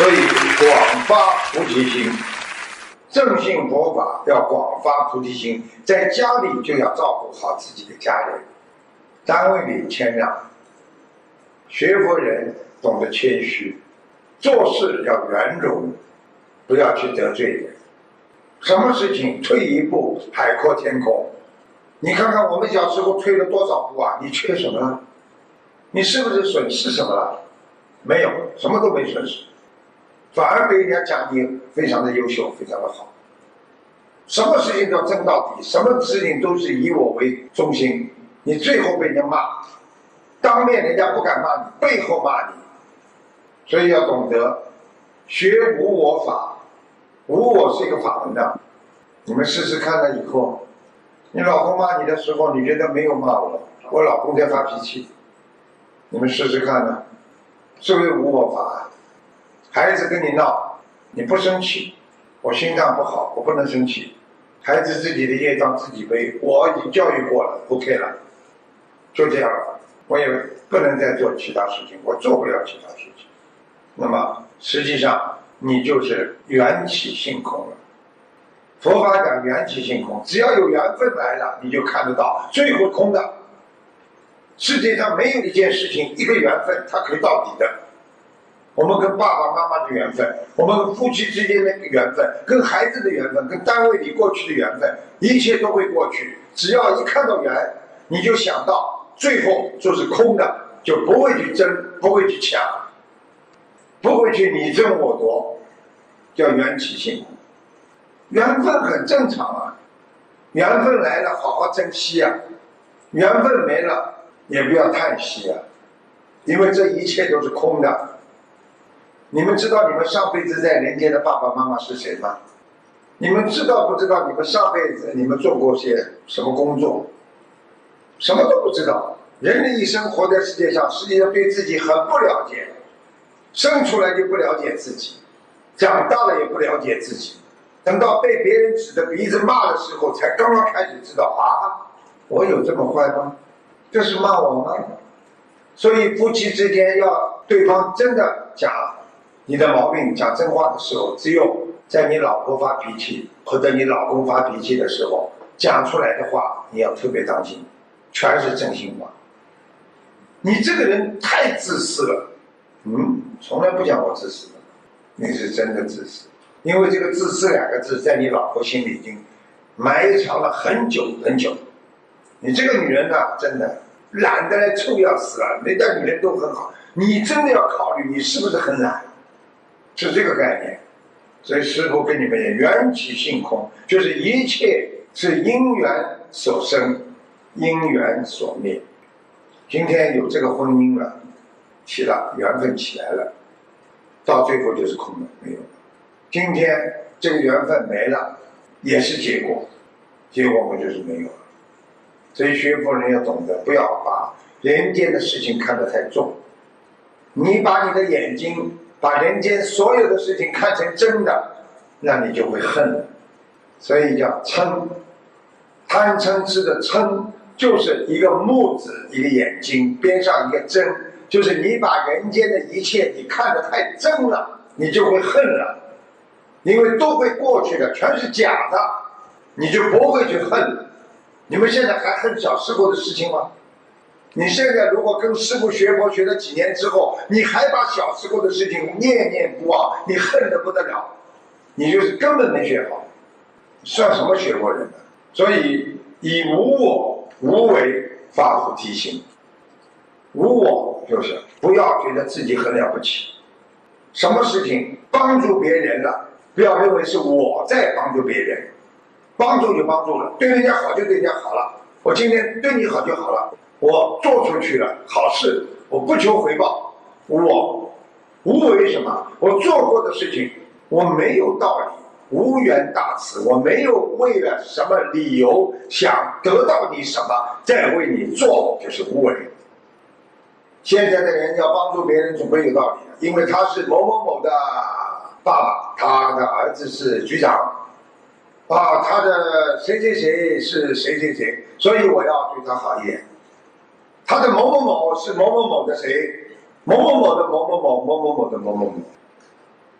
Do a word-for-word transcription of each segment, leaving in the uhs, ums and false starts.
所以广发菩提心，正信佛法要广发菩提心，在家里就要照顾好自己的家人，单位里谦让，学佛人懂得谦虚，做事要圆融，不要去得罪人。什么事情退一步海阔天空。你看看我们小时候退了多少步啊？你缺什么了？你是不是损失什么了？没有，什么都没损失，反而被人家讲你非常的优秀，非常的好。什么事情都要争到底，什么事情都是以我为中心，你最后被人家骂，当面人家不敢骂你，背后骂你。所以要懂得学无我法，无我是一个法门的。你们试试看了以后，你老公骂你的时候，你觉得没有骂我，我老公在发脾气，你们试试看呢，是不是无我法？孩子跟你闹，你不生气，我心脏不好，我不能生气，孩子自己的业障自己背，我已经教育过了 ，OK 了，就这样了，我也不能再做其他事情，我做不了其他事情。那么实际上你就是缘起性空了。佛法讲缘起性空，只要有缘分来了，你就看得到，最后空的。世界上没有一件事情一个缘分它可以到底的。我们跟爸爸妈妈的缘分，我们跟夫妻之间的缘分，跟孩子的缘分，跟单位里过去的缘分，一切都会过去。只要一看到缘，你就想到最后就是空的，就不会去争，不会去抢，不会去你争我夺，叫缘起性空。缘分很正常啊，缘分来了好好珍惜啊，缘分没了也不要叹息啊，因为这一切都是空的。你们知道你们上辈子在人间的爸爸妈妈是谁吗？你们知道不知道你们上辈子你们做过些什么工作？什么都不知道。人的一生活在世界上，实际上对自己很不了解，生出来就不了解自己，长大了也不了解自己，等到被别人指着鼻子骂的时候，才刚刚开始知道啊，我有这么坏吗？这是骂我吗？所以夫妻之间要对方真的讲你的毛病，讲真话的时候，只有在你老婆发脾气或者你老公发脾气的时候，讲出来的话你要特别当心，全是真心话。你这个人太自私了，嗯，从来不讲我自私的，你是真的自私。因为这个自私两个字在你老婆心里已经埋藏了很久很久。你这个女人呢、啊，真的懒得来臭要死了，每个女人都很好，你真的要考虑你是不是很懒，是这个概念。所以师父跟你们也缘起性空，就是一切是因缘所生，因缘所灭。今天有这个婚姻了，起了缘分起来了，到最后就是空的，没有了。今天这个缘分没了，也是结果，结果我就是没有了。所以学佛人要懂得，不要把人间的事情看得太重。你把你的眼睛，把人间所有的事情看成真的，那你就会恨了。所以叫嗔，贪嗔痴的嗔就是一个目字，一个眼睛边上一个真，就是你把人间的一切你看得太真了，你就会恨了。因为都会过去的，全是假的，你就不会去恨了。你们现在还恨小师父的事情吗？你现在如果跟师父学佛学了几年之后，你还把小师父的事情念念不忘，你恨得不得了，你就是根本没学好，算什么学佛人呢？所以以无我无为发菩提心。无我就是不要觉得自己很了不起，什么事情帮助别人了，不要认为是我在帮助别人，帮助就帮助了，对人家好就对人家好了。我今天对你好就好了，我做出去了好事，我不求回报。我无为什么？我做过的事情我没有道理，无缘大慈，我没有为了什么理由想得到你什么再为你做，就是无为。现在的人要帮助别人总归有道理的，因为他是某某某的爸爸，他的儿子是局长啊，他的谁谁谁是谁谁谁，所以我要对他好一点。他的某某某是某某某的谁，某某某的某某某某某某的某某某，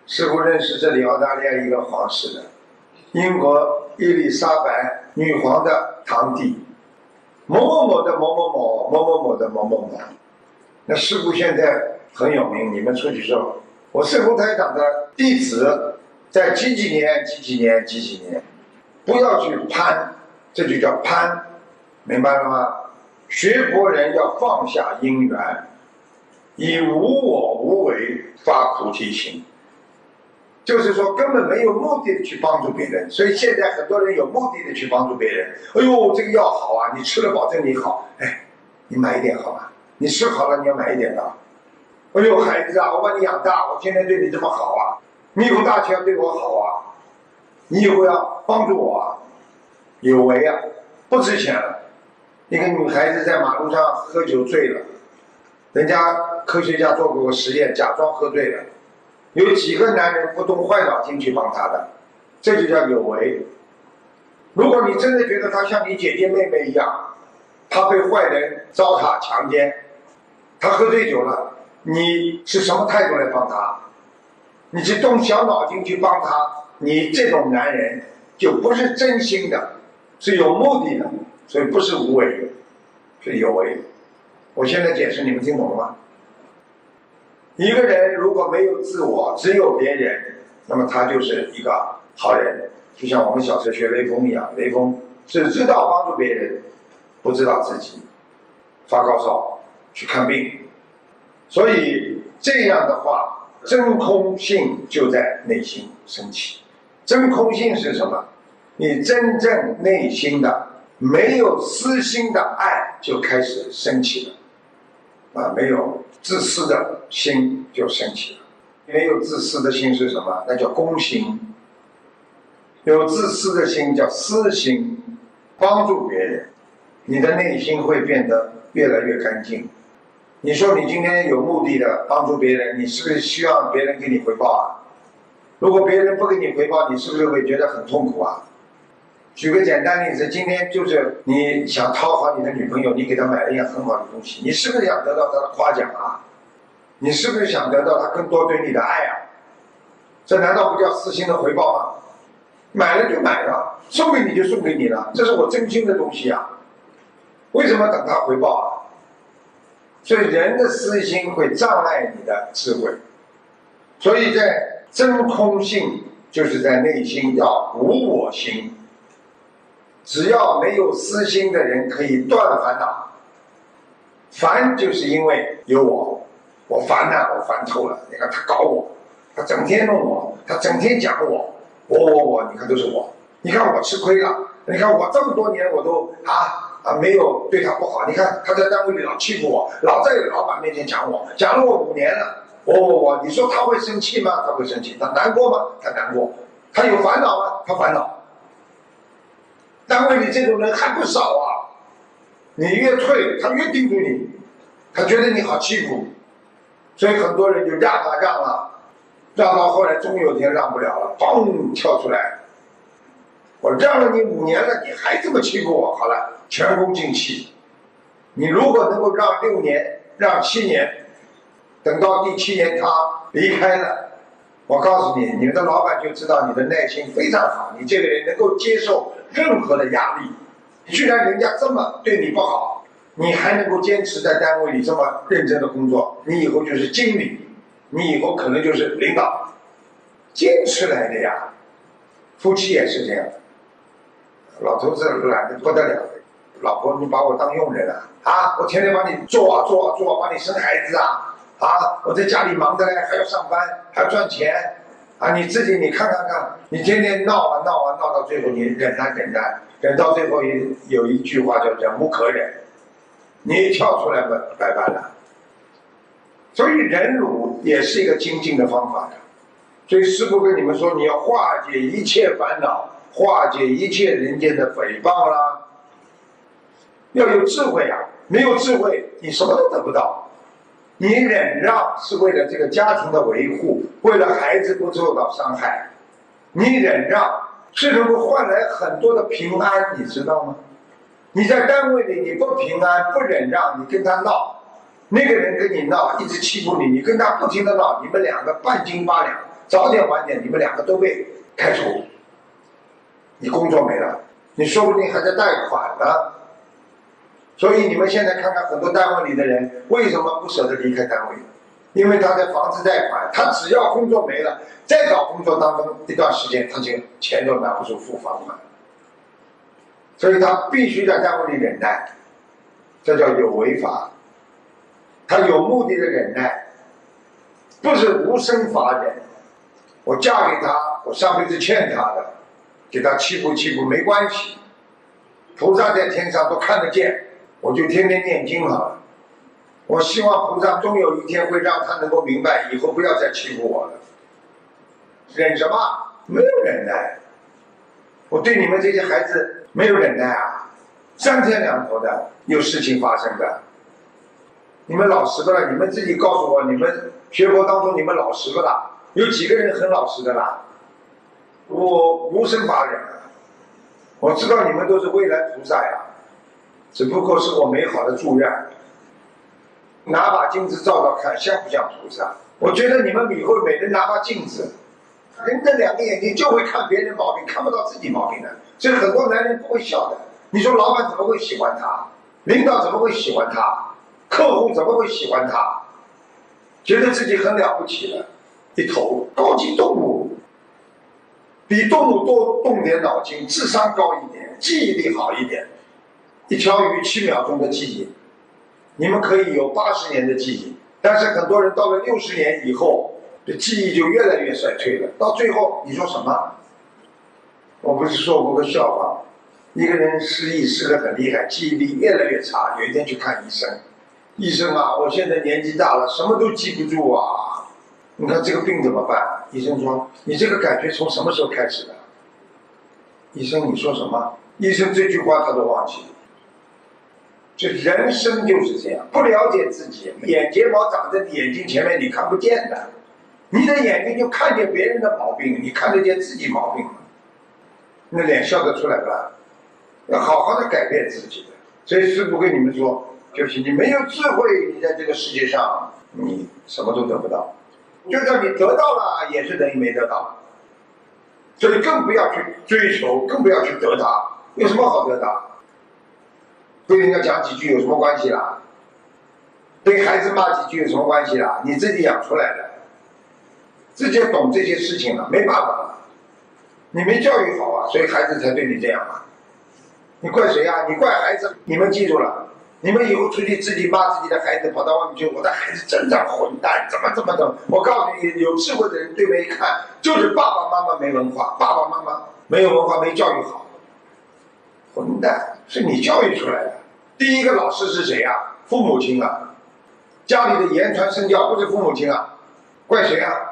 师父认识这里澳大利亚一个皇室的，英国伊丽莎白女皇的堂弟，某某某的某某某某某某的某某某。那师父现在很有名，你们出去说，我是卢台长的弟子，在几几年几几年几几年，不要去攀，这就叫攀，明白了吗？学佛人要放下因缘，以无我无为发菩提心，就是说根本没有目的的去帮助别人。所以现在很多人有目的的去帮助别人，哎呦这个药好啊，你吃了保证你好，哎，你买一点好吗？你吃好了你要买一点的。哎呦孩子啊，我把你养大，我天天对你这么好啊，你以后大学要对我好啊，你以后要帮助我啊，有为啊，不值钱了。一个女孩子在马路上喝酒醉了，人家科学家做过个实验，假装喝醉了，有几个男人不动坏脑筋去帮她的，这就叫有为。如果你真的觉得她像你姐姐妹妹一样，她被坏人糟蹋强奸，她喝醉酒了，你是什么态度来帮她？你去动小脑筋去帮她，你这种男人就不是真心的，是有目的的，所以不是无为，是有为。我现在解释你们听懂了吗？一个人如果没有自我，只有别人，那么他就是一个好人。就像我们小时候学雷锋一样，雷锋只知道帮助别人，不知道自己发高烧去看病。所以这样的话，真空性就在内心升起。真空性是什么？你真正内心的没有私心的爱就开始升起了，啊，没有自私的心就升起了。没有自私的心是什么？那叫公心。有自私的心叫私心，帮助别人，你的内心会变得越来越干净。你说你今天有目的的帮助别人，你是不是希望别人给你回报啊？如果别人不给你回报，你是不是会觉得很痛苦啊？举个简单例子，今天就是你想讨好你的女朋友，你给她买了一样很好的东西，你是不是想得到她的夸奖啊？你是不是想得到她更多对你的爱啊？这难道不叫私心的回报吗？买了就买了，送给你就送给你了，这是我真心的东西啊，为什么等他回报啊？所以人的私心会障碍你的智慧，所以在真空性就是在内心要无我心。只要没有私心的人可以断烦恼，烦就是因为有我，我烦呐、啊，我烦透了。你看他搞我，他整天弄我，他整天讲我，我我我，你看都是我。你看我吃亏了，你看我这么多年我都啊啊没有对他不好。你看他在单位里老欺负我，老在老板面前讲我，讲了我五年了，我我我，你说他会生气吗？他会生气。他难过吗？他难过。他有烦恼吗？他烦恼。单位里这种人还不少啊，你越退他越盯着你，他觉得你好欺负，所以很多人就让啊让啊，让到后来终有一天让不了了，嘣跳出来，我让了你五年了，你还这么欺负我，好了，前功尽弃。你如果能够让六年，让七年，等到第七年他离开了，我告诉你，你们的老板就知道你的耐心非常好，你这个人能够接受任何的压力。居然人家这么对你不好，你还能够坚持在单位里这么认真的工作，你以后就是经理，你以后可能就是领导，坚持来的呀。夫妻也是这样的，老头子懒得不得了，老婆你把我当佣人啊？啊，我天天帮你做啊做啊做啊，帮你生孩子啊。啊，我在家里忙着嘞，还要上班，还要赚钱，啊，你自己你看看看，你天天闹啊闹啊闹到最后你忍啊忍啊，忍到最后有有一句话叫忍无可忍，你一跳出来吧，拜拜了。所以忍辱也是一个精进的方法呀。所以师父跟你们说，你要化解一切烦恼，化解一切人间的诽谤啦，要有智慧啊，没有智慧你什么都得不到。你忍让是为了这个家庭的维护，为了孩子不受到伤害，你忍让是能够换来很多的平安，你知道吗？你在单位里你不平安不忍让，你跟他闹，那个人跟你闹一直欺负你，你跟他不停的闹，你们两个半斤八两， 早点晚点你们两个都被开除，你工作没了，你说不定还在贷款呢。所以你们现在看看很多单位里的人为什么不舍得离开单位？因为他的房子贷款，他只要工作没了，再找工作当中一段时间，他就钱都拿不出付房款，所以他必须在单位里忍耐，这叫有为法。他有目的的忍耐，不是无生法忍。我嫁给他，我上辈子欠他的，给他欺负欺负没关系，菩萨在天上都看得见，我就天天念经好了。我希望菩萨终有一天会让他能够明白，以后不要再欺负我了。忍什么？没有忍耐。我对你们这些孩子没有忍耐啊，三天两头的有事情发生的。你们老实不啦？你们自己告诉我，你们学佛当中你们老实不啦？有几个人很老实的啦？我无生法忍啊，我知道你们都是未来菩萨呀，只不过是我美好的祝愿。拿把镜子照照看，像不像菩萨？我觉得你们以后每人拿把镜子，人的两个眼睛就会看别人毛病，看不到自己毛病的。所以很多男人不会笑的。你说老板怎么会喜欢他？领导怎么会喜欢他？客户怎么会喜欢他？觉得自己很了不起了，一头高级动物，比动物多动点脑筋，智商高一点，记忆力好一点，一条鱼七秒钟的记忆。你们可以有八十年的记忆，但是很多人到了六十年以后，这记忆就越来越衰退了。到最后，你说什么？我不是说过个笑话，一个人失忆失得很厉害，记忆力越来越差。有一天去看医生，医生啊，我现在年纪大了，什么都记不住啊。你看这个病怎么办？医生说，你这个感觉从什么时候开始的？医生，你说什么？医生这句话他都忘记了。这人生就是这样，不了解自己，眼睫毛长在你眼睛前面，你看不见的，你的眼睛就看见别人的毛病，你看得见自己毛病吗？那脸笑得出来吧？要好好的改变自己的。所以师父跟你们说，就是你没有智慧，你在这个世界上你什么都得不到，就算你得到了，也是等于没得到。所以更不要去追求，更不要去得它，有什么好得到？对人家讲几句有什么关系啦？对孩子骂几句有什么关系啦？你自己养出来的，自己懂这些事情了，没办法了。你没教育好啊，所以孩子才对你这样嘛。你怪谁啊？你怪孩子。你们记住了，你们以后出去自己骂自己的孩子，跑到外面去，我的孩子真的混蛋，怎么怎么怎么。我告诉你，有智慧的人对面一看，就是爸爸妈妈没文化，爸爸妈妈没有文化，没教育好。混蛋，是你教育出来的。第一个老师是谁啊？父母亲啊。家里的言传身教不是父母亲啊，怪谁啊？